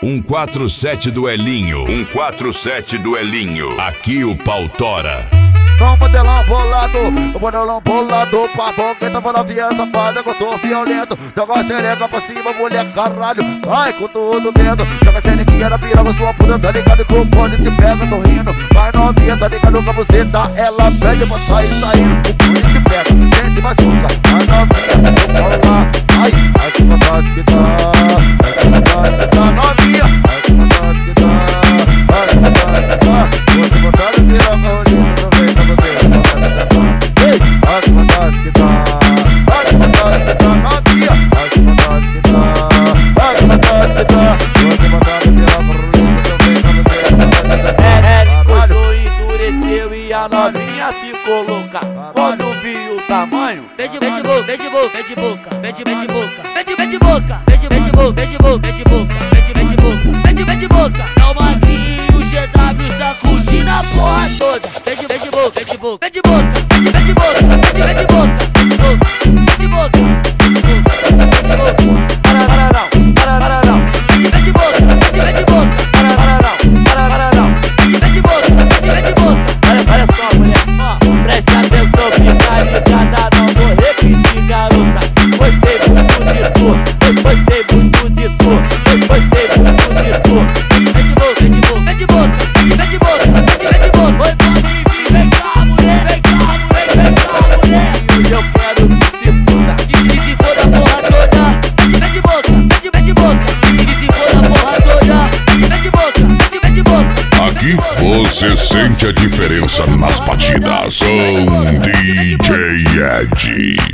147 do Elinho. 147 do Elinho. Aqui o pau tora. Sou modelão bolado, o modelão bolado. Com a boqueta, vou novinha safada, que eu tô violento. Joga a xereca pra cima, mulher, caralho. Ai, com tudo medo. Joga a xerequinha na piroga, sua puta, tá ligado que o bonde te pega sorrindo. Vai novinha, tá ligado que você tá. Ela pede pra sair, saindo. O bonde te pega, sente machuca. Vai novinha, eu vou lá. Ai, ai que vontade que dá. Ai que vontade que dá, novinha. Ai que vontade que dá. Ai que vontade que dá. Você vontade de piroga, rolista, não vem pra você. Ei, ai que vontade que dá. Ai que vontade que dá, novinha. Ai que vontade que dá. Ai que vontade que dá. Você vontade de piroga, rolista, não vem pra você. Ela encostou, endureceu e a novinha ficou louca. Quando viu o tamanho, Vende boca, vende boca, vende boca, vende boca, vende boca, vende boca, vende boca, vende boca, vende boca, vende boca. É o magrinho, o GW sacudindo a porra toda. Vende boca, vende boca, vende boca, vende boca, vende boca, vende boca, vende boca, vende boca. para não, Vende boca, vende boca, para não. vende boca. Olha só, mulher, ó, preste atenção, fica ligada, não vou repetir, garota. Gostei muito de tu, gostei muito de tu, gostei muito de tu. Vende boca, vende boca, vende boca, vende boca. Oi, pode vir, vem cá, mulher, vem cá, mulher. E hoje eu quero que se foda, E se for da porra toda, vende boca, vende boca. E se for da porra toda, vende boca, vende boca. Aqui você sente a diferença nas batidas. Com DJ Ed.